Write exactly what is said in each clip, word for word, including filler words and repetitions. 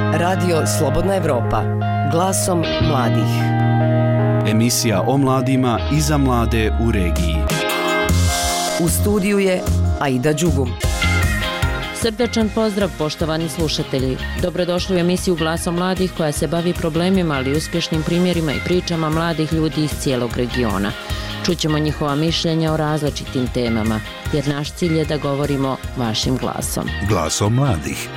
Radio Slobodna Evropa, glasom mladih. Emisija o mladima i za mlade u regiji. U studiju je Aida Đugum. Srdačan pozdrav, poštovani slušatelji. Dobrodošli u emisiju Glasom mladih koja se bavi problemima, ali i uspješnim primjerima i pričama mladih ljudi iz cijelog regiona. Čućemo njihova mišljenja o različitim temama, jer naš cilj je da govorimo vašim glasom. Glasom mladih.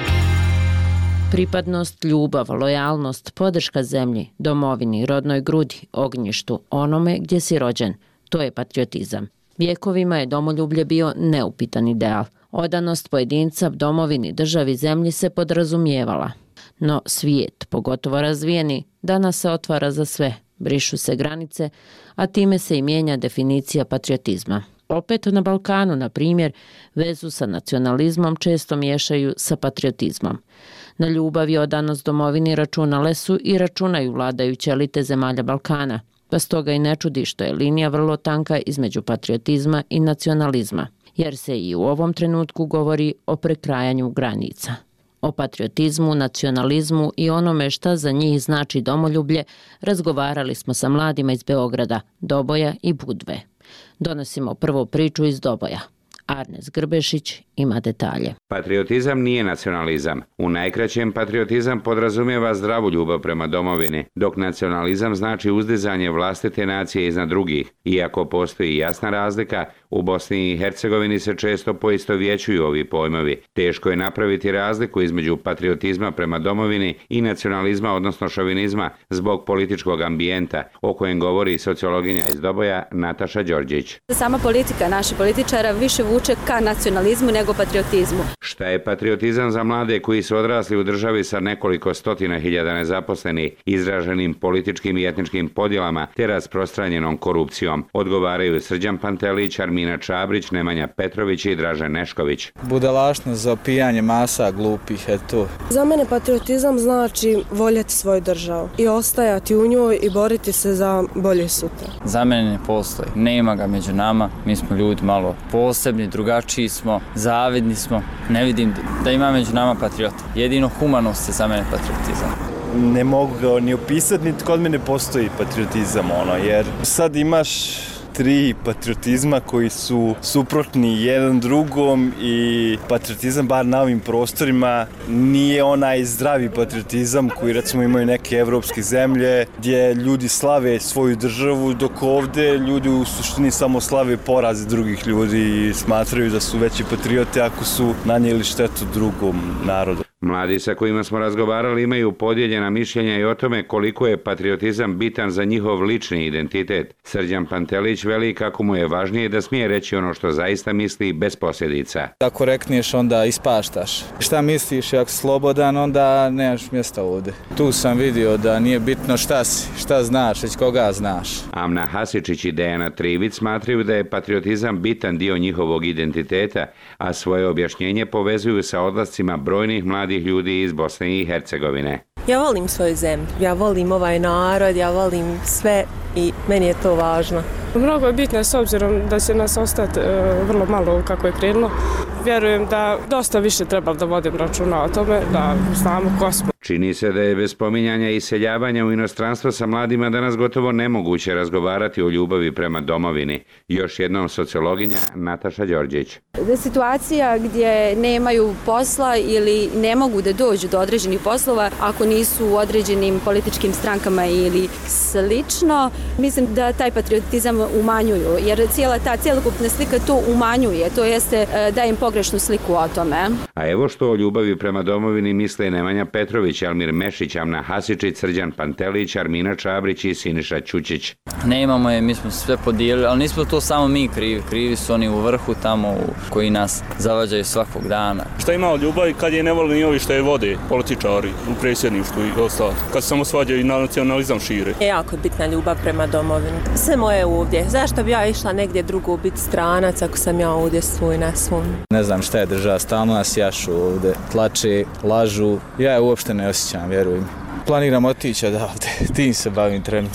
Pripadnost, ljubav, lojalnost, podrška zemlji, domovini, rodnoj grudi, ognjištu, onome gdje si rođen. To je patriotizam. Vjekovima je domoljublje bio neupitan ideal. Odanost pojedinca domovini, državi, zemlji se podrazumijevala. No svijet, pogotovo razvijeni, danas se otvara za sve. Brišu se granice, a time se i mijenja definicija patriotizma. Opet na Balkanu, na primjer, vezu sa nacionalizmom često miješaju sa patriotizmom. Na ljubav i odanost domovini računale su i računaju vladajuće elite zemalja Balkana, pa stoga i ne čudi što je linija vrlo tanka između patriotizma i nacionalizma, jer se i u ovom trenutku govori o prekrajanju granica. O patriotizmu, nacionalizmu i onome šta za njih znači domoljublje razgovarali smo sa mladima iz Beograda, Doboja i Budve. Donosimo prvu priču iz Doboja. Arnes Grbešić ima detalje. Patriotizam nije nacionalizam. U najkraćem, patriotizam podrazumijeva zdravu ljubav prema domovini, dok nacionalizam znači uzdizanje vlastite nacije iznad drugih. Iako postoji jasna razlika, u Bosni i Hercegovini se često poistovjećuju ovi pojmovi. Teško je napraviti razliku između patriotizma prema domovini i nacionalizma, odnosno šovinizma, zbog političkog ambijenta, o kojem govori sociologinja iz Doboja Nataša Đorđić. Sama politika naših političara više vuče ka nacionalizmu nego patriotizmu. Šta je patriotizam za mlade koji su odrasli u državi sa nekoliko stotina hiljada nezaposlenih, izraženim političkim i etničkim podjelama te rasprostranjenom korupcijom? Odgovaraju Srđan Pantelić, Armina Čabrić, Nemanja Petrović i Dražen Nešković. Budalaštnost za opijanje masa glupih, eto. Za mene patriotizam znači voljeti svoju državu i ostajati u njoj i boriti se za bolje sutra. Za mene ne postoji. Nema ga među nama. Mi smo ljudi malo posebni, drugačiji smo, zavidni smo. Ne vidim da ima među nama patriota. Jedino humanost je za mene patriotizam. Ne mogu ga ni opisati, niti kod mene postoji patriotizam, ono, jer sad imaš tri patriotizma koji su suprotni jedan drugom i patriotizam, bar na ovim prostorima, nije onaj zdravi patriotizam koji recimo imaju neke evropske zemlje gdje ljudi slave svoju državu, dok ovdje ljudi u suštini samo slave poraze drugih ljudi i smatraju da su veći patriote ako su nanijeli štetu drugom narodu. Mladi sa kojima smo razgovarali imaju podijeljena mišljenja i o tome koliko je patriotizam bitan za njihov lični identitet. Srđan Pantelić veli kako mu je važnije da smije reći ono što zaista misli bez posljedica. Ako rekneš, onda ispaštaš. Šta misliš, ako si slobodan, onda nemaš mjesta ovdje. Tu sam vidio da nije bitno šta si, šta znaš, već koga znaš. Amna Hasičić i Dejana Trivić smatraju da je patriotizam bitan dio njihovog identiteta, a svoje objašnjenje povezuju sa odlascima brojnih mladih ljudi iz Bosne i Hercegovine. Ja volim svoju zemlju, ja volim ovaj narod, ja volim sve i meni je to važno. Mnogo je bitno s obzirom da će nas ostati e, vrlo malo kako je krenulo. Vjerujem da dosta više treba da vodim računa o tome, da znamo ko smo. Čini se da je bez spominjanja i iseljavanja u inostranstvo sa mladima danas gotovo nemoguće razgovarati o ljubavi prema domovini. Još jednom sociologinja Nataša Đorđić. Situacija gdje nemaju posla ili ne mogu da dođu do određenih poslova ako nisu u određenim političkim strankama ili slično, mislim da taj patriotizam umanjuju, jer cijela ta cjelokupna slika to umanjuje, to jeste daje im pogrešnu sliku o tome. A evo što o ljubavi prema domovini misle Nemanja Petrović, Almir Mešić, Amna Hasičić, Srđan Pantelić, Armina Čabrić i Siniša Ćučić. Ne imamo je, mi smo sve podijelili, ali nismo to samo mi krivi, krivi su oni u vrhu tamo u, koji nas zavađaju svakog dana. Šta ima ljubavi kad je ne voli ni ovi što je vode, političari u predsjedništvu i ostalo, kad se samo svađaju i na nacionalizam šire. Je jako bitna ljubav prema domovini. Sve moje ovdje. Zašto bi ja išla negdje drugo biti stranac ako sam ja ovdje svoj na svom? Ne znam šta je država, stalno nas jašu ovdje, tlače, lažu. Ja je uopšte ne osjećam, vjerujem. Planiram otići odavde, tim se bavim trenutno.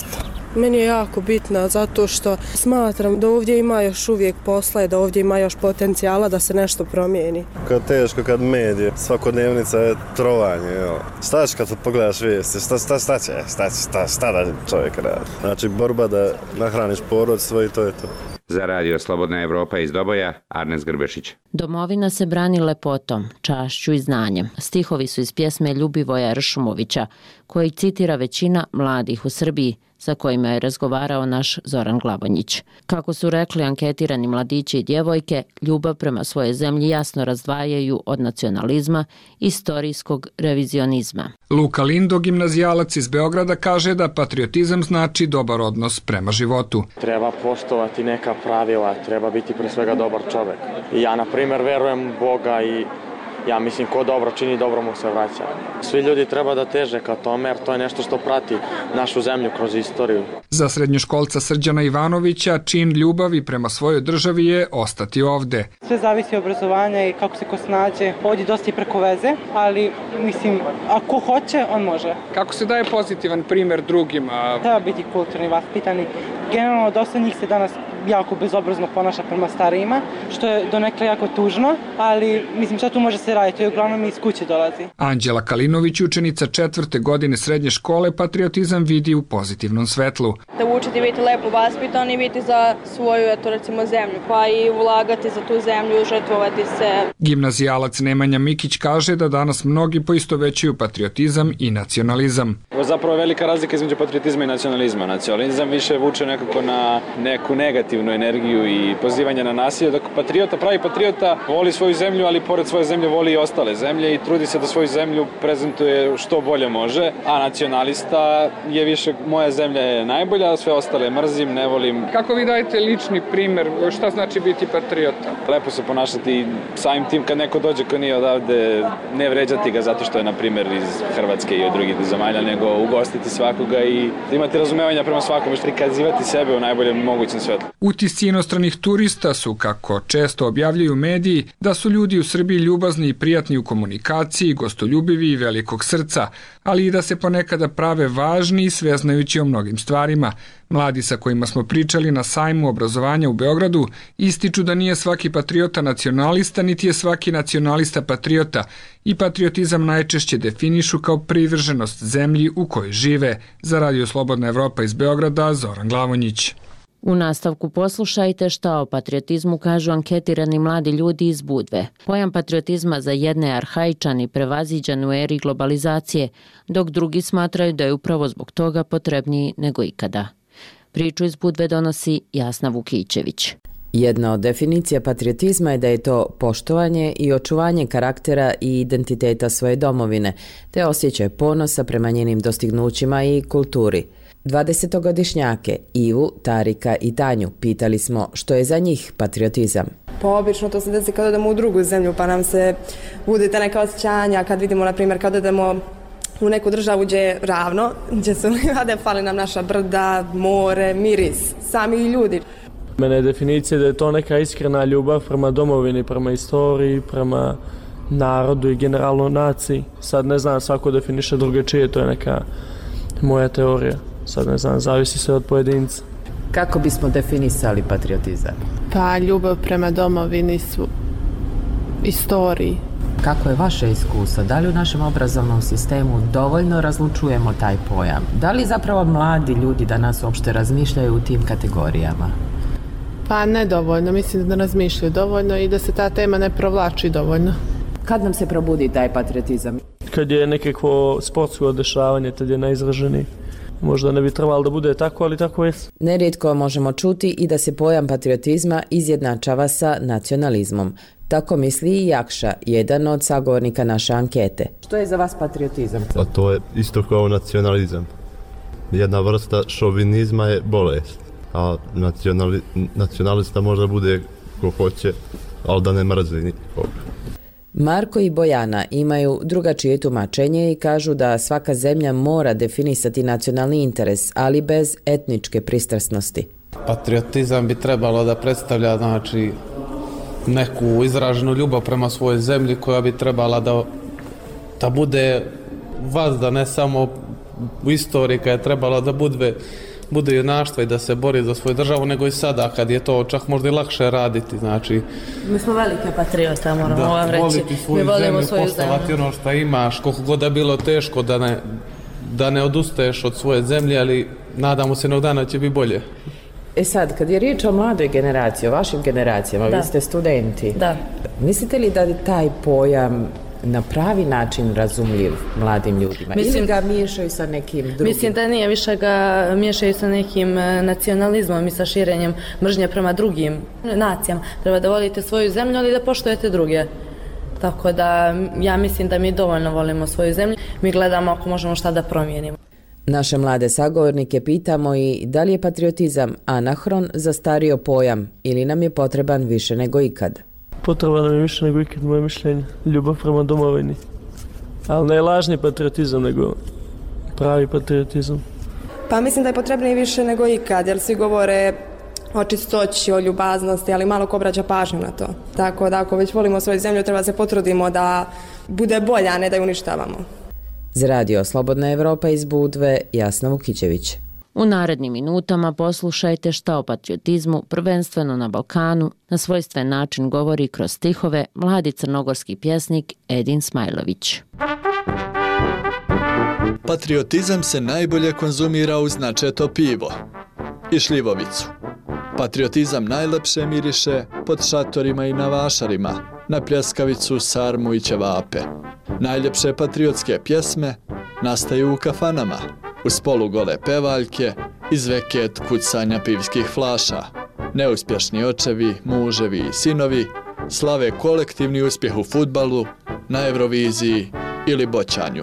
Meni je jako bitna zato što smatram da ovdje ima još uvijek posla i da ovdje ima još potencijala da se nešto promijeni. Kad teško, kad medije, svakodnevnica je trovanje. Jo. Šta ćeš kad pogledaš vijesti? Šta, šta, šta će? Šta, šta, šta da čovjek radi? Znači borba da nahraniš porod svoj i to je to. Za radio Slobodna Evropa iz Doboja, Arnes Grbešić. Domovina se brani lepotom, čašću i znanjem. Stihovi su iz pjesme Ljubivoja Ršumovića, koji citira većina mladih u Srbiji, sa kojima je razgovarao naš Zoran Glavonjić. Kako su rekli anketirani mladići i djevojke, ljubav prema svojoj zemlji jasno razdvajaju od nacionalizma i istorijskog revizionizma. Luka Lindo, gimnazijalac iz Beograda, kaže da patriotizam znači dobar odnos prema životu. Treba poštovati neka pravila, treba biti pre svega dobar čovek. I ja, na primjer, verujem u Boga i ja mislim ko dobro čini, dobro mu se vraća. Svi ljudi treba da teže ka tome jer to je nešto što prati našu zemlju kroz istoriju. Za srednjoškolca Srđana Ivanovića čin ljubavi prema svojoj državi je ostati ovde. Sve zavisi od obrazovanja i kako se ko snađe. Ovdje dosta i preko veze, ali mislim, ako hoće, on može. Kako se daje pozitivan primjer drugima? Treba biti kulturni, vaspitani. Generalno, dosta njih se danas jako bezobrazno ponaša prema starijima, što je donekle jako tužno, ali mislim šta tu može se raditi, to uglavnom iz kuće dolazi. Anđela Kalinović, učenica četvrte godine srednje škole, patriotizam vidi u pozitivnom svetlu. Da učiti biti lepo vaspitan i biti za svoju, eto recimo, zemlju, pa i ulagati za tu zemlju, žrtvovati se. Gimnazijalac Nemanja Mikić kaže da danas mnogi poistovećuju patriotizam i nacionalizam. Zapravo je velika razlika između patriotizma i nacionalizma. Nacionalizam više vuče nekako na neku negativnu energiju i pozivanje na nasilje, dok patriota, pravi patriota voli svoju zemlju, ali pored svoje zemlje voli i ostale zemlje i trudi se da svoju zemlju prezentuje što bolje može, a nacionalista je više moja zemlja je najbolja, sve ostale mrzim, ne volim. Kako vi dajete lični primjer, šta znači biti patriota? Lepo se ponašati samim tim kad neko dođe ko nije odavde, ne vređati ga zato što je na primjer iz Hrvatske i od drugih zemalja, nego ugostiti svakoga i imati razumevanja prema svakome, prikazivati sebe u najboljem mogućem svetlu. Utisci inostranih turista su, kako često objavljuju mediji, da su ljudi u Srbiji ljubazni i prijatni u komunikaciji, gostoljubivi i velikog srca, ali i da se ponekada prave važni i sveznajući o mnogim stvarima. Mladi sa kojima smo pričali na sajmu obrazovanja u Beogradu ističu da nije svaki patriota nacionalista, niti je svaki nacionalista patriota i patriotizam najčešće definišu kao privrženost zemlji u kojoj žive. Za radio Slobodna Evropa iz Beograda, Zoran Glavonjić. U nastavku poslušajte šta o patriotizmu kažu anketirani mladi ljudi iz Budve. Pojam patriotizma za jedne je arhaičan i prevaziđan u eri globalizacije, dok drugi smatraju da je upravo zbog toga potrebniji nego ikada. Priču iz Budve donosi Jasna Vukićević. Jedna od definicija patriotizma je da je to poštovanje i očuvanje karaktera i identiteta svoje domovine, te osjećaj ponosa prema njenim dostignućima i kulturi. dvadesetogodišnjake Ivu, Tarika i Tanju pitali smo što je za njih patriotizam. Pa obično to se desi kad odemo u drugu zemlju pa nam se bude ta neka osjećanja kad vidimo, na primjer, kad odemo u neku državu gdje je ravno, gdje su livade, fali nam naša brda, more, miris, sami ljudi. Mene je definicija da je to neka iskrena ljubav prema domovini, prema istoriji, prema narodu i generalno naciji. Sad ne znam, svako definiše drugačije, to je neka moja teorija. Sad ne znam, zavisi se od pojedinca. Kako bismo definisali patriotizam? Pa ljubav prema domovini, su istoriji. Kako je vaše iskustvo? Da li u našem obrazovnom sistemu dovoljno razlučujemo taj pojam? Da li zapravo mladi ljudi danas uopšte razmišljaju u tim kategorijama? Pa ne dovoljno, mislim da razmišljaju dovoljno i da se ta tema ne provlači dovoljno. Kad nam se probudi taj patriotizam? Kad je nekako sportsko dešavanje, tad je najizraženiji. Možda ne bi trebalo da bude tako, ali tako je. Nerijetko možemo čuti i da se pojam patriotizma izjednačava sa nacionalizmom. Tako misli i Jakša, jedan od sagovornika naše ankete. Što je za vas patriotizam? A to je isto kao nacionalizam. Jedna vrsta šovinizma je bolest, a nacionali, nacionalista možda bude ko hoće, ali da ne mrzi nikog. Marko i Bojana imaju drugačije tumačenje i kažu da svaka zemlja mora definisati nacionalni interes, ali bez etničke pristrasnosti. Patriotizam bi trebalo da predstavlja, znači, neku izraženu ljubav prema svojoj zemlji koja bi trebala da, da bude vazda, ne samo u istoriji, koja je trebala da bude bude junaštva i da se bori za svoju državu, nego i sada kad je to čak možda i lakše raditi. Znači, mi smo velike patriota, moramo da, vam reći. Mi volimo zemlju, svoju poštovati zemlju. Ono što imaš, koliko god da bilo teško da ne, da ne odustaješ od svoje zemlje, ali nadamo se jednog dana će biti bolje. E sad, kad je riječ o mladoj generaciji, o vašim generacijama, da. Vi ste studenti, da. Mislite li da je taj pojam na pravi način razumljiv mladim ljudima? Mislim, ili ga miješaju sa nekim drugim? Mislim da nije, više ga miješaju sa nekim nacionalizmom i sa širenjem mržnje prema drugim nacijama. Treba da volite svoju zemlju, ali da poštujete druge. Tako da ja mislim da mi dovoljno volimo svoju zemlju. Mi gledamo ako možemo šta da promijenimo. Naše mlade sagovornike pitamo i da li je patriotizam anahron, zastario pojam ili nam je potreban više nego ikad? Potreban nam je više nego ikad, moje mišljenje. Ljubav prema domovini. Ali ne lažni patriotizam, nego pravi patriotizam. Pa mislim da je potrebno i više nego ikad, jer svi govore o čistoći, o ljubaznosti, ali malo ko obraća pažnju na to. Tako da ako već volimo svoju zemlju, treba se potrudimo da bude bolja, a ne da ju uništavamo. Za radio Slobodna Evropa iz Budve, Jasna Vukićević. U narednim minutama poslušajte šta o patriotizmu, prvenstveno na Balkanu, na svojstven način govori kroz stihove mladi crnogorski pjesnik Edin Smajlović. Patriotizam se najbolje konzumira uz načeto pivo i šljivovicu. Patriotizam najlepše miriše pod šatorima i na vašarima, na pljeskavicu, sarmu i ćevape. Najljepše patriotske pjesme nastaju u kafanama, uz polugole pevaljke, iz veket kucanja pivskih flaša. Neuspješni očevi, muževi i sinovi slave kolektivni uspjeh u fudbalu, na Euroviziji ili boćanju.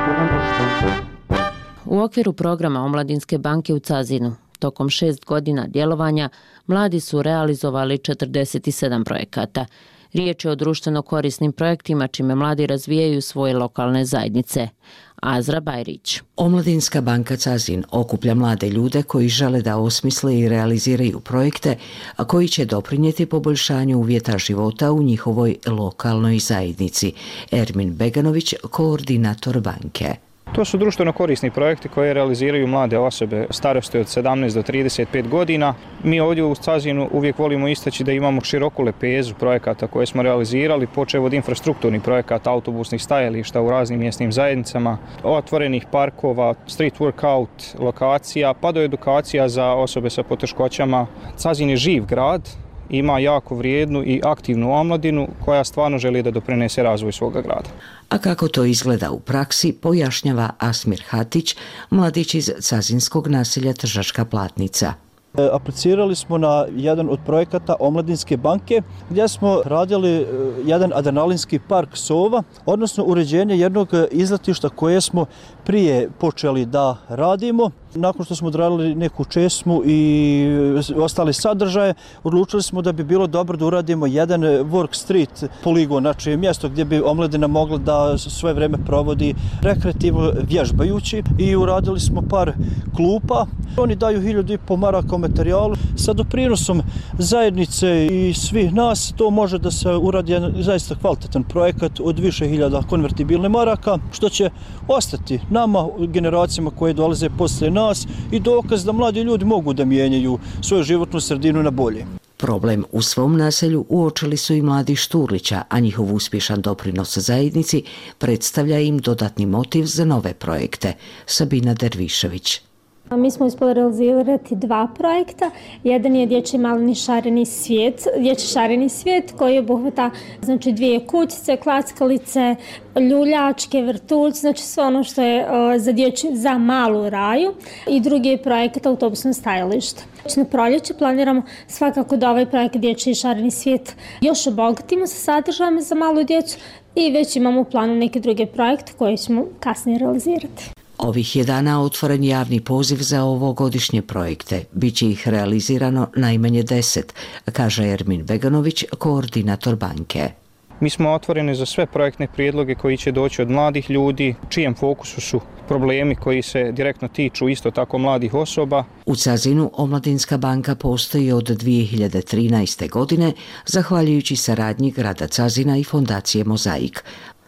U okviru programa Omladinske banke u Cazinu, tokom šest godina djelovanja, mladi su realizovali četrdeset sedam projekata. Riječ je o društveno korisnim projektima čime mladi razvijaju svoje lokalne zajednice. Azra Bajrić. Omladinska banka Cazin okuplja mlade ljude koji žele da osmisle i realiziraju projekte, a koji će doprinijeti poboljšanju uvjeta života u njihovoj lokalnoj zajednici. Ermin Beganović, koordinator banke. To su društveno korisni projekti koje realiziraju mlade osobe starosti od sedamnaest do trideset pet godina. Mi ovdje u Cazinu uvijek volimo istaći da imamo široku lepezu projekata koje smo realizirali, počev od infrastrukturnih projekata, autobusnih stajališta u raznim mjesnim zajednicama, otvorenih parkova, street workout lokacija, pa do edukacija za osobe sa poteškoćama. Cazin je živ grad, ima jako vrijednu i aktivnu omladinu koja stvarno želi da doprinese razvoju svoga grada. A kako to izgleda u praksi, pojašnjava Asmir Hatić, mladić iz cazinskog naselja Tržačka Platnica. Aplicirali smo na jedan od projekata Omladinske banke gdje smo radili jedan adrenalinski park Sova, odnosno uređenje jednog izletišta koje smo prije počeli da radimo. Nakon što smo odradili neku česmu i ostale sadržaje, odlučili smo da bi bilo dobro da uradimo jedan work street poligon, znači mjesto gdje bi omladina mogla da svoje vreme provodi rekreativno vježbajući, i uradili smo par klupa. Oni daju hiljadu i po maraka o materijalu. Sa doprinosom zajednice i svih nas to može da se uradi jedan zaista kvalitetan projekat od više hiljada konvertibilne maraka, što će ostati nama, generacijama koje dolaze posle nas, i dokaz da mladi ljudi mogu da mijenjaju svoju životnu sredinu na bolje. Problem u svom naselju uočili su i mladi Šturlića, a njihov uspješan doprinos zajednici predstavlja im dodatni motiv za nove projekte. Sabina Dervišević. Mi smo uspjeli realizirati dva projekta. Jedan je dječji maleni šareni svijet, dječji šareni svijet koji obuhvata znači dvije kućice, klackalice, ljuljačke, vrtuljci, znači sve ono što je o, za dječju, za malu raju. I drugi je projekat autobusno stajalište. Na proljeće planiramo svakako da ovaj projekt dječji šareni svijet još obogatimo sa sadržajima za malu djecu, i već imamo u planu neke druge projekte koje ćemo kasnije realizirati. Ovih je dana otvoren javni poziv za ovogodišnje projekte. Biće ih realizirano najmanje deset, kaže Ermin Beganović, koordinator banke. Mi smo otvoreni za sve projektne prijedloge koji će doći od mladih ljudi, čijem fokusu su problemi koji se direktno tiču isto tako mladih osoba. U Cazinu Omladinska banka postoji od dvije hiljade trinaeste. godine, zahvaljujući saradnji grada Cazina i fondacije Mozaik.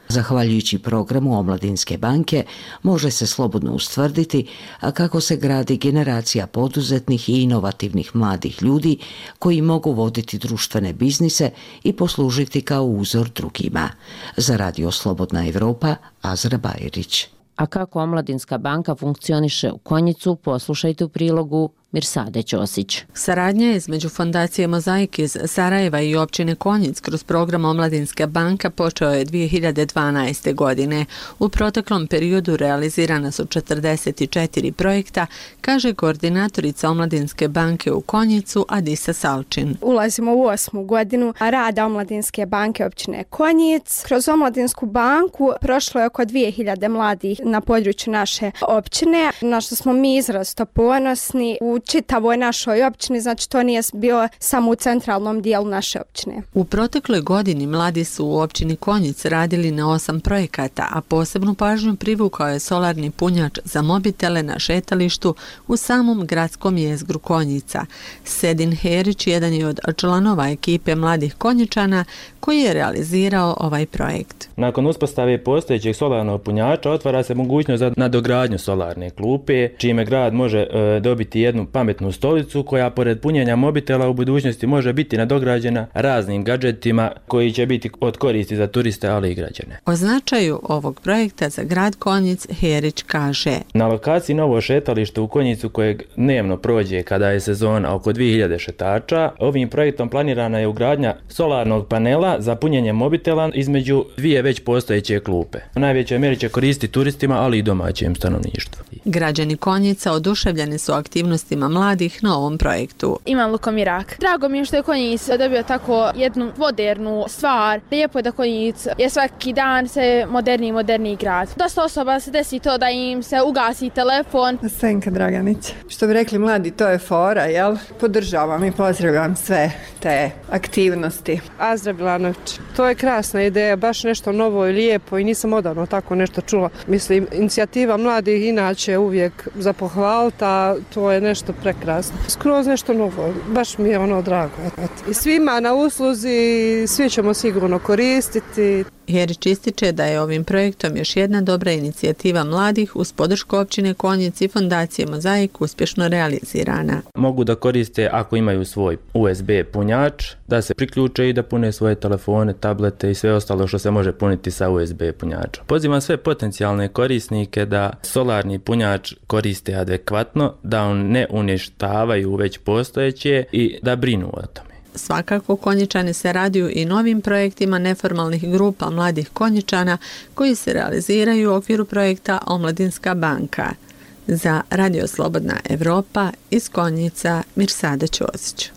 Zahvaljujući programu Omladinske banke može se slobodno ustvrditi kako se gradi generacija poduzetnih i inovativnih mladih ljudi koji mogu voditi društvene biznise i poslužiti kao uzor drugima. Za Radio Slobodna Evropa, Azra Bajrić. A kako Omladinska banka funkcioniše u Konjicu, poslušajte u prilogu Mirsade Ćosić. Saradnja između Fondacije Mozaik iz Sarajeva i općine Konjic kroz program Omladinska banka počeo je dvije hiljade dvanaeste. godine. U proteklom periodu realizirana su četrdeset četiri projekta, kaže koordinatorica Omladinske banke u Konjicu Adisa Salčin. Ulazimo u osmu godinu rada Omladinske banke općine Konjic. Kroz Omladinsku banku prošlo je oko dvije hiljade mladih na području naše općine, na što smo mi izrazito ponosni. U čitavoj našoj općini, znači to nije bio samo u centralnom dijelu naše općine. U protekloj godini mladi su u općini Konjic radili na osam projekata, a posebnu pažnju privukao je solarni punjač za mobitele na šetalištu u samom gradskom jezgru Konjica. Sedin Herić jedan je od članova ekipe mladih Konjičana koji je realizirao ovaj projekt. Nakon uspostave postojećeg solarnog punjača otvara se mogućnost za nadogradnju solarne klupe, čime grad može e, dobiti jednu pametnu stolicu koja pored punjenja mobitela u budućnosti može biti nadograđena raznim gadžetima koji će biti od koristi za turiste, ali i građane. O značaju ovog projekta za grad Konjic Herić kaže: Na lokaciji novo šetalište u Konjicu kojeg dnevno prođe kada je sezona oko dvije hiljade šetača, ovim projektom planirana je ugradnja solarnog panela za punjenje mobitela između dvije već postojeće klupe. U najvećoj mjeri će koristiti turistima, ali i domaćem stanovništvu. Građani Konjica oduševljeni su aktivnostima mladih na ovom projektu. Imam Lukomirak. Drago mi je što je Konjic dobio tako jednu modernu stvar. Lijepo je da Konjic je svaki dan se moderniji i moderniji grad. Dosta osoba se desi to da im se ugasi telefon. Senka Draganić. Što bi rekli mladi, to je fora, jel? Podržavam i pozdravljam sve te aktivnosti. Azra Bilanović. To je krasna ideja, baš nešto novo i lijepo i nisam odavno tako nešto čula. Mislim, inicijativa mladih inače uvijek za pohvaliti, a to je nešto prekrasno. Skroz nešto novo, baš mi je ono drago. I svima na usluzi, svi ćemo sigurno koristiti. Herić ističe da je ovim projektom još jedna dobra inicijativa mladih uz podršku općine Konjic i Fondacije Mozaik uspješno realizirana. Mogu da koriste ako imaju svoj U S B punjač, da se priključe i da pune svoje telefone, tablete i sve ostalo što se može puniti sa U S B punjačom. Pozivam sve potencijalne korisnike da solarni punjač koriste adekvatno, da on ne uništavaju već postojeće i da brinu o tome. Svakako Konjičani se raduju i novim projektima neformalnih grupa mladih Konjičana koji se realiziraju u okviru projekta Omladinska banka. Za Radio Slobodna Evropa iz Konjica Mirsada Ćosić.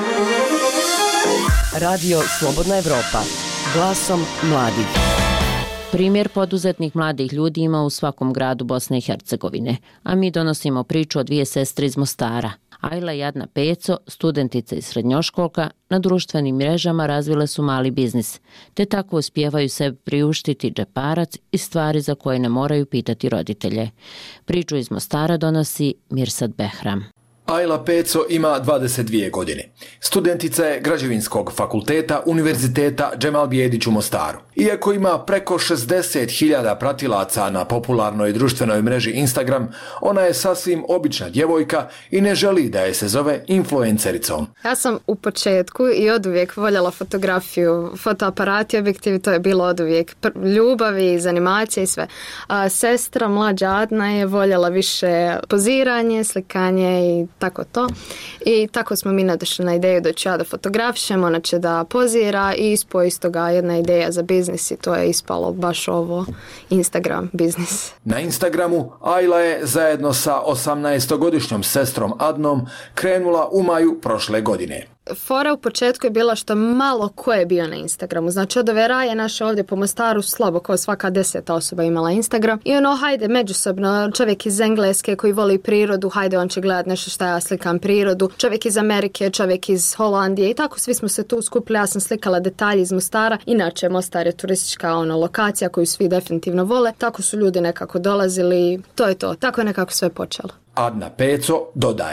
Radio Slobodna Evropa, glasom mladih. Primjer poduzetnih mladih ljudi ima u svakom gradu Bosne i Hercegovine, a mi donosimo priču o dvije sestre iz Mostara. Ajla i Adna Peco, studentica i srednjoškolka, na društvenim mrežama razvile su mali biznis, te tako uspijevaju sebi priuštiti džeparac i stvari za koje ne moraju pitati roditelje. Priču iz Mostara donosi Mirsad Behram. Ajla Peco ima dvadeset dvije godine. Studentica je Građevinskog fakulteta Univerziteta Džemal Bijedić u Mostaru. Iako ima preko šezdeset hiljada pratilaca na popularnoj društvenoj mreži Instagram, ona je sasvim obična djevojka i ne želi da je se zove influencericom. Ja sam u početku i oduvijek voljela fotografiju, fotoaparati, objektivi, to je bilo oduvijek ljubavi, animacije i sve. A sestra mlađa Adna je voljela više poziranje, slikanje i tako to. I tako smo mi nadošli na ideju da ću ja da fotografišem, ona će da pozira i ispo iz toga jedna ideja za biznis i to je ispalo baš ovo Instagram biznis. Na Instagramu Ajla je zajedno sa osamnaestogodišnjom sestrom Adnom krenula u maju prošle godine. Fora u početku je bila što malo ko je bio na Instagramu. Znači od ove raje naše ovdje po Mostaru slabo, kao svaka deseta osoba imala Instagram. I ono, hajde, međusobno, čovjek iz Engleske koji voli prirodu, hajde, on će gledat nešto što ja slikam prirodu. Čovjek iz Amerike, čovjek iz Holandije i tako svi smo se tu skupili. Ja sam slikala detalje iz Mostara. Inače, Mostar je turistička ono, lokacija koju svi definitivno vole. Tako su ljudi nekako dolazili. To je to. Tako je nekako sve počelo. Adna Peco dodaje.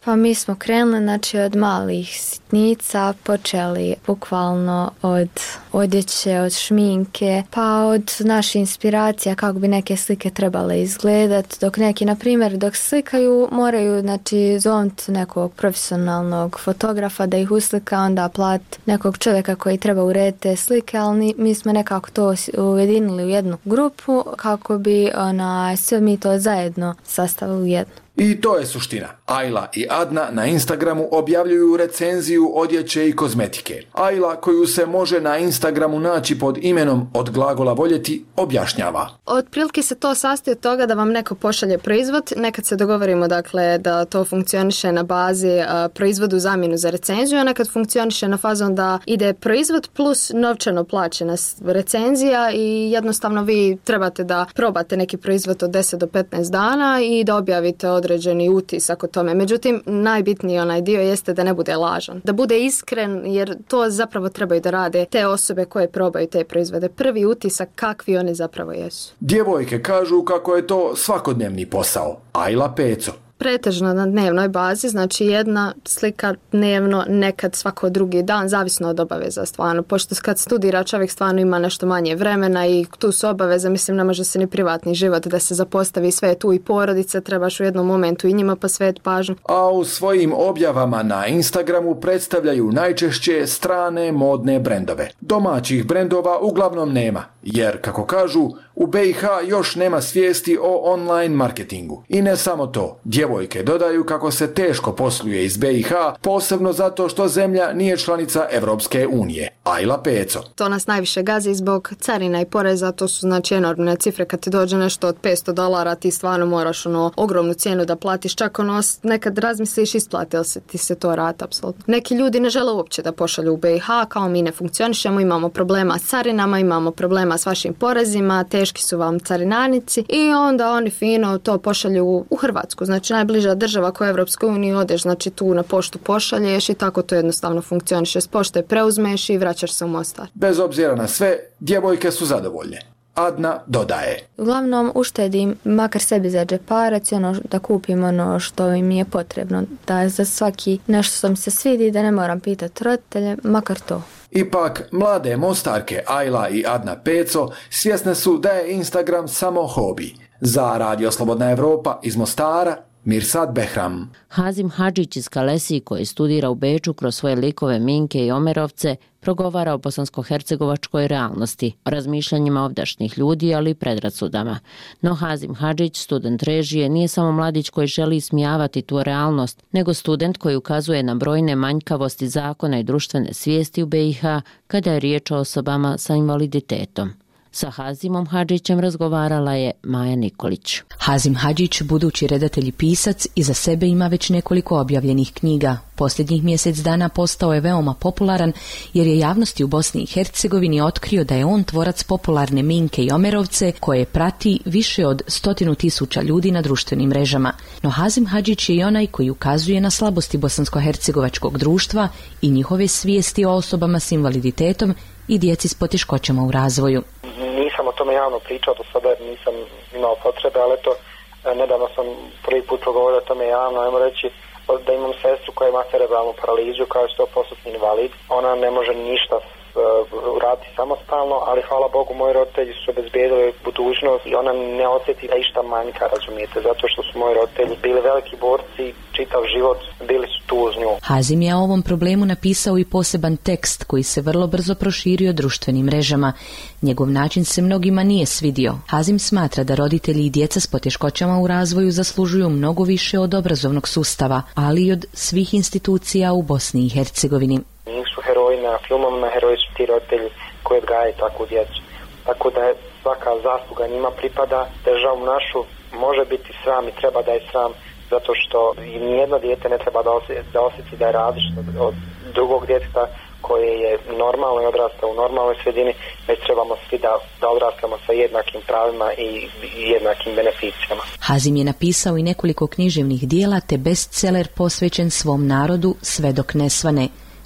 Pa mi smo krenuli znači od malih sitnica, počeli bukvalno od odjeće, od šminke, pa od naših inspiracija kako bi neke slike trebale izgledati, dok neki, na primjer, dok slikaju moraju znači zovnuti nekog profesionalnog fotografa da ih uslika, onda plat nekog čovjeka koji treba urediti te slike, ali mi smo nekako to ujedinili u jednu grupu kako bi ona, sve mi to zajedno sastavili u jednu. I to je suština. Ajla i Adna na Instagramu objavljuju recenziju odjeće i kozmetike. Ajla, koju se može na Instagramu naći pod imenom Od glagola voljeti, objašnjava. Otprilike se to sastoji od toga da vam neko pošalje proizvod, nekad se dogovorimo dakle da to funkcioniše na bazi a, proizvodu zamjenu za recenziju, a nekad funkcioniše na fazon da ide proizvod plus novčano plaćena recenzija i jednostavno vi trebate da probate neki proizvod od deset do petnaest dana i da objavite određeni utisak o tome. Međutim, najbitniji onaj dio jeste da ne bude lažan. Da bude iskren, jer to zapravo trebaju da rade te osobe koje probaju te proizvode. Prvi utisak kakvi oni zapravo jesu. Djevojke kažu kako je to svakodnevni posao. Ajla Peco. Pretežno na dnevnoj bazi, znači jedna slika dnevno, nekad svako drugi dan, zavisno od obaveza stvarno. Pošto kad studira čovjek stvarno ima nešto manje vremena i tu su obaveze, mislim ne može se ni privatni život da se zapostavi, sve tu i porodice, trebaš u jednom momentu i njima posvetiti pažnju. A u svojim objavama na Instagramu predstavljaju najčešće strane modne brendove. Domaćih brendova uglavnom nema, jer kako kažu, u B i H još nema svijesti o online marketingu. I ne samo to, djevojke dodaju kako se teško posluje iz B i H, posebno zato što zemlja nije članica Evropske unije. Ajla Peco. To nas najviše gazi zbog carina i poreza, to su znači enormne cifre. Kad ti dođe nešto od petsto dolara, ti stvarno moraš ono ogromnu cijenu da platiš, čak ono nekad razmisliš isplati li se ti se to rata, apsolutno. Neki ljudi ne žele uopće da pošalju u B i H, kao mi ne funkcionišemo, imamo problema s carinama, imamo problema s vašim porezima, teški su vam carinarnici i onda oni fino to pošalju u Hrvatsku. Znači najbliža država koja je Evropskoj uniji, odeš znači tu na poštu pošalješ i tako to jednostavno funkcioniše. S pošte preuzmeš i vraćaš se u Mostar. Bez obzira na sve, djevojke su zadovoljne. Adna dodaje. Uglavnom uštedim makar sebi za džeparac i ono da kupim ono što mi je potrebno. Da za svaki nešto što mi se svidi da ne moram pitati roditelje, makar to. Ipak, mlade Mostarke Ajla i Adna Peco svjesne su da je Instagram samo hobi. Za Radio Slobodna Evropa iz Mostara, Mirsad Behram. Hazim Hadžić iz Kalesi, koji studira u Beču kroz svoje likove Minke i Omerovce, progovara o bosansko-hercegovačkoj realnosti, o razmišljanjima ovdašnjih ljudi, ali i predrasudama. No Hazim Hadžić, student režije, nije samo mladić koji želi ismijavati tu realnost, nego student koji ukazuje na brojne manjkavosti zakona i društvene svijesti u B i H kada je riječ o osobama sa invaliditetom. Sa Hazimom Hadžićem razgovarala je Maja Nikolić. Hazim Hadžić, budući redatelj i pisac, iza sebe ima već nekoliko objavljenih knjiga. Posljednjih mjesec dana postao je veoma popularan jer je javnosti u Bosni i Hercegovini otkrio da je on tvorac popularne Minke i Omerovce koje prati više od stotinu tisuća ljudi na društvenim mrežama. No Hazim Hadžić je i onaj koji ukazuje na slabosti bosansko-hercegovačkog društva i njihove svijesti o osobama s invaliditetom i djeci s poteškoćama u razvoju. Nisam o tome javno pričao do sada jer nisam imao potrebe, ali eto, nedavno sam prvi put progovorio o tome javno, ajmo reći da imam sestru koja ima cerebralnu paralizu, koja je sto posto invalid. Ona ne može ništa uraditi samostalno, ali hvala Bogu moji roditelji su obezbijedili budućnost i ona ne osjeti da išta manjka, razumijete, zato što su moji roditelji bili veliki borci, čitav život bili su tu uz nju. Hazim je o ovom problemu napisao i poseban tekst koji se vrlo brzo proširio društvenim mrežama. Njegov način se mnogima nije svidio. Hazim smatra da roditelji i djeca s poteškoćama u razvoju zaslužuju mnogo više od obrazovnog sustava, ali i od svih institucija u Bosni i Hercegovini. Nisu heroji na filmovima, heroji su ti roditelji koji odgajaju takvu djecu. Tako da je svaka zasluga njima pripada. Državu našu može biti sram i treba da je sram, zato što nijedno dijete ne treba da osjeti da, osjeti da je različito od drugog djeteta koje je normalno i odrasta u normalnoj sredini, već trebamo svi da, da odrastamo sa jednakim pravima i, i jednakim beneficijama. Hazim je napisao i nekoliko književnih dijela te bestseller posvećen svom narodu Sve dok ne svane.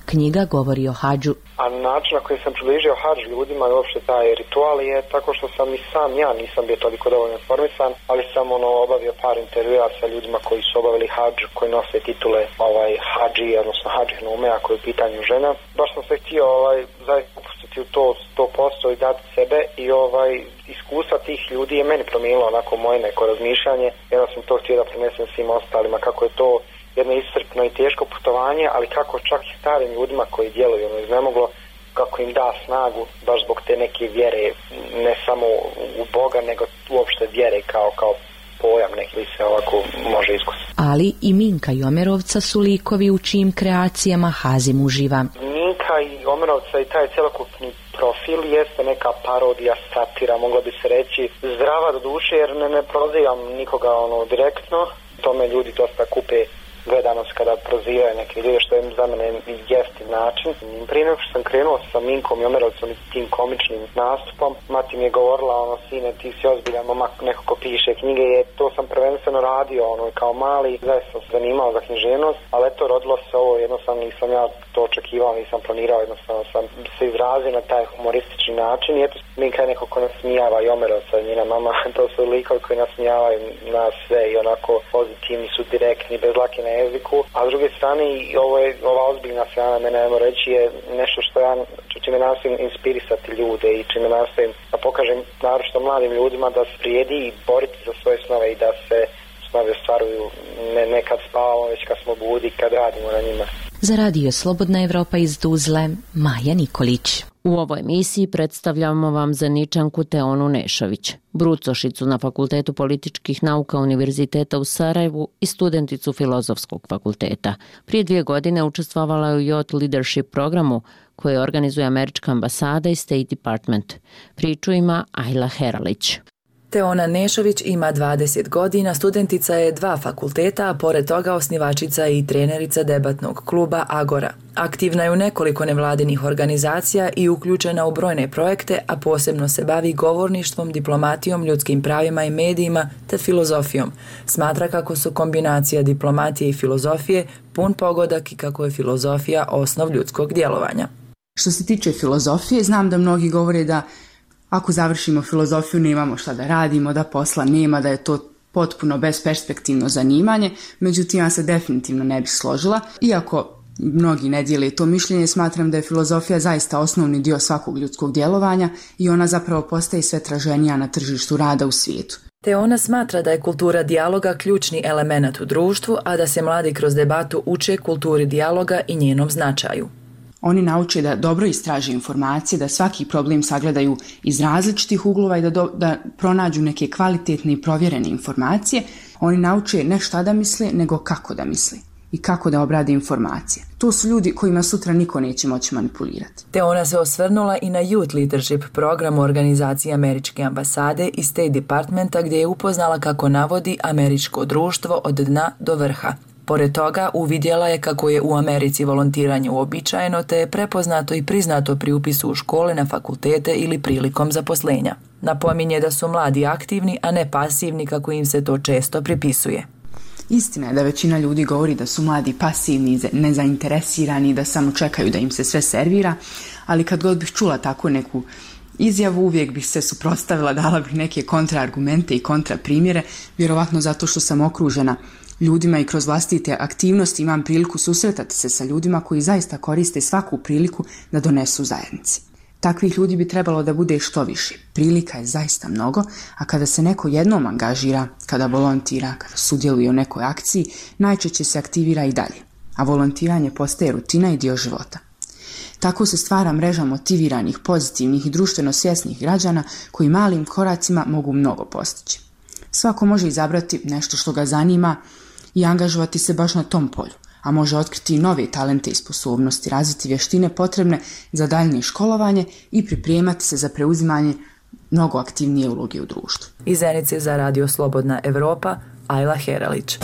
Knjiga govori o hadžu. A način na koji sam približio hadž ljudima i uopšte taj ritual je tako što sam i sam ja nisam bio toliko dovoljno informisan, ali sam ono obavio par intervjua sa ljudima koji su obavili hadž, koji nose titule ovaj hadži, odnosno hadži nume, ako je u pitanju žena. Baš sam se htio ovaj zaista upustiti u to sto posto i dati sebe i ovaj iskustva tih ljudi je meni promijenilo onako moje neko razmišljanje. Jedno sam to htio da prenesem svim ostalima kako je to jedno iscrpno i teško putovanje, ali kako čak i starim ljudima koji djeluju ono iznemoglo, kako im da snagu baš zbog te neke vjere, ne samo u Boga, nego uopšte vjere kao, kao pojam neki se ovako može iskusiti. Ali i Minka i Omerovca su likovi u čijim kreacijama Hazim uživa. Minka i Omerovca i taj celokupni profil jeste neka parodija, satira, mogla bi se reći, zdrava do duše, jer ne, ne prozivam nikoga ono direktno, tome ljudi dosta kupe gledanost kada prozivaju neke ljude, što je za mene jestiv način. Prije nego što sam krenuo sa Minkom i Omerovcom i tim komičnim nastupom, mati mi je govorila, ono, sine, ti si ozbiljan momak, neko ko piše knjige, je, to sam prvenstveno radio, ono, kao mali, zaista sam se zanimao za književnost, ali eto, rodilo se ovo, jednostavno nisam ja to očekivao, nisam planirao, jednostavno sam se izrazio na taj humoristični način i eto, Minka je neko ko nasmijava i Omerovca i njena mama, to su likovi koji nasmijavaju nas sve i onako pozitivni su, direktni, bez lake na jeziku, a s druge strane i ovo je, ova ozbiljna strana mene, ajmo reći, je nešto što ja, čime nastojim inspirisati ljude i čime nastojim da pokažem naročito mladim ljudima da se vrijedi i boriti za svoje snove i da se snove ostvaruju ne, ne kad spavamo, već kad smo budi, kad radimo na njima. Za Radio Slobodna Evropa iz Tuzle, Maja Nikolić. U ovoj emisiji predstavljamo vam Zeničanku Teonu Nešović, brucošicu na Fakultetu političkih nauka Univerziteta u Sarajevu i studenticu Filozofskog fakulteta. Prije dvije godine učestvovala je u Youth Leadership programu koje organizuje Američka ambasada i State Department. Priču ima Ajla Heralić. Teona Nešović ima dvadeset godina, studentica je dva fakulteta, a pored toga osnivačica i trenerica debatnog kluba Agora. Aktivna je u nekoliko nevladinih organizacija i uključena u brojne projekte, a posebno se bavi govorništvom, diplomatijom, ljudskim pravima i medijima te filozofijom. Smatra kako su kombinacija diplomatije i filozofije pun pogodak i kako je filozofija osnov ljudskog djelovanja. Što se tiče filozofije, znam da mnogi govore da ako završimo filozofiju nemamo šta da radimo, da posla nema, da je to potpuno besperspektivno zanimanje, međutim ja se definitivno ne bih složila. Iako mnogi ne dijele to mišljenje, smatram da je filozofija zaista osnovni dio svakog ljudskog djelovanja i ona zapravo postaje sve traženija na tržištu rada u svijetu. Te ona smatra da je kultura dijaloga ključni element u društvu, a da se mladi kroz debatu uče kulturi dijaloga i njenom značaju. Oni nauče da dobro istraže informacije, da svaki problem sagledaju iz različitih uglova i da, do, da pronađu neke kvalitetne i provjerene informacije. Oni nauče ne šta da misle, nego kako da misle i kako da obrade informacije. To su ljudi kojima sutra niko neće moći manipulirati. Te ona se osvrnula i na Youth Leadership program organizacije Američke ambasade i State Departmenta, gdje je upoznala kako navodi američko društvo od dna do vrha. Pored toga, uvidjela je kako je u Americi volontiranje uobičajeno, te je prepoznato i priznato pri upisu u škole, na fakultete ili prilikom zaposlenja. Napominje da su mladi aktivni, a ne pasivni kako im se to često pripisuje. Istina je da većina ljudi govori da su mladi pasivni, nezainteresirani, da samo čekaju da im se sve servira, ali kad god bih čula tako neku izjavu, uvijek bih se suprotstavila, dala bih neke kontraargumente i kontraprimjere, vjerovatno zato što sam okružena ljudima i kroz vlastite aktivnosti imam priliku susretati se sa ljudima koji zaista koriste svaku priliku da donesu zajednici. Takvih ljudi bi trebalo da bude što više. Prilika je zaista mnogo, a kada se neko jednom angažira, kada volontira, kada sudjeluje u nekoj akciji, najčešće se aktivira i dalje, a volontiranje postaje rutina i dio života. Tako se stvara mreža motiviranih, pozitivnih i društveno svjesnih građana koji malim koracima mogu mnogo postići. Svako može izabrati nešto što ga zanima i angažovati se baš na tom polju, a može otkriti nove talente i sposobnosti, razviti vještine potrebne za daljnje školovanje i pripremati se za preuzimanje mnogo aktivnije uloge u društvu. Iz Zenice za Radio Slobodna Evropa, Ajla Heralić.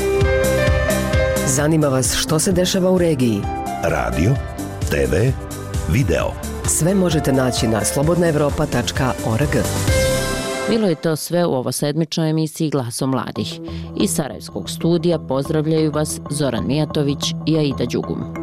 Zanima vas što se dešava u regiji? Radio, te ve, video. Sve možete naći na slobodna evropa tačka org. Bilo je to sve u ovosedmičnoj emisiji Glasom mladih. Iz Sarajevskog studija pozdravljaju vas Zoran Mijatović i Aida Đugum.